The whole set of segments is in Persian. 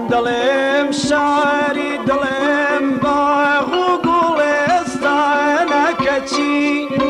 دڵێم شاری دڵێم باغ و گوڵێستانەکەچی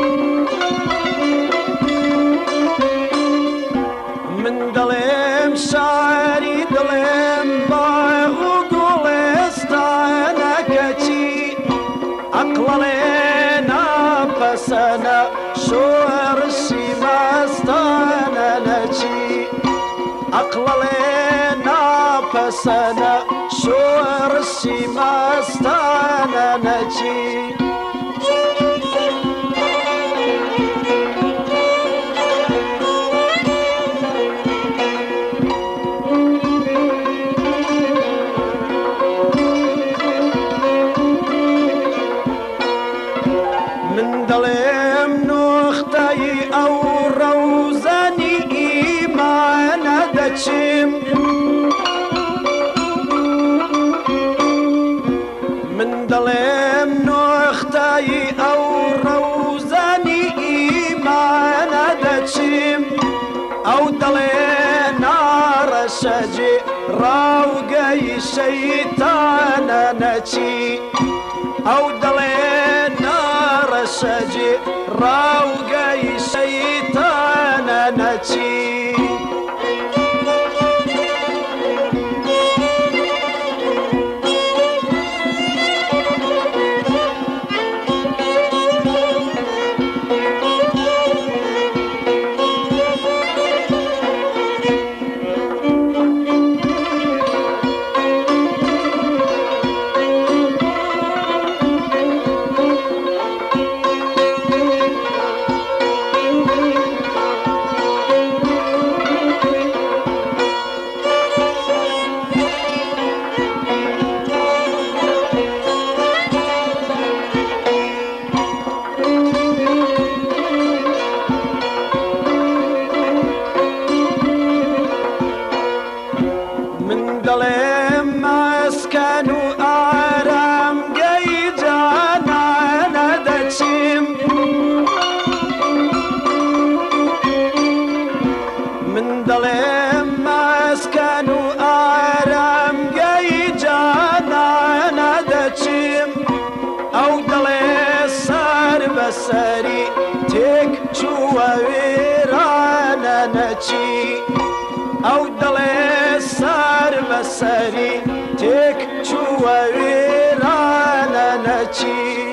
من دڵێم شاری دڵێم باغ و گوڵێستانەکەچی عەقڵەڵێ ناپەسەنە شۆڕشی مەستانە نەچی عەقڵەڵێ ناپەسەنە شۆڕشی مەستانە نەچی من دڵێم نوختەی ئەو ڕەوزەنی ئیمانە دەچیم من دڵێم نوختەی ئەو ڕەوزەنی ئیمانە دەچیم ئەو دڵێ ناڕەشەجێ ڕاوگەی شەیتانە نەچی ئەو دڵێ ناڕەشەجێ ڕاوگەی شەیتانە نەچی من دڵێم مەسکەن و ئارامگەی جانانە دەچیم من دڵێم مەسکەن و ئارامگەی جانانە دەچیم ئەو دڵێ سەر بەسەری تێک چووە وێرانە نەچی ئەو دڵێ سەر بەسەری تێک چووە وێرانە نەچی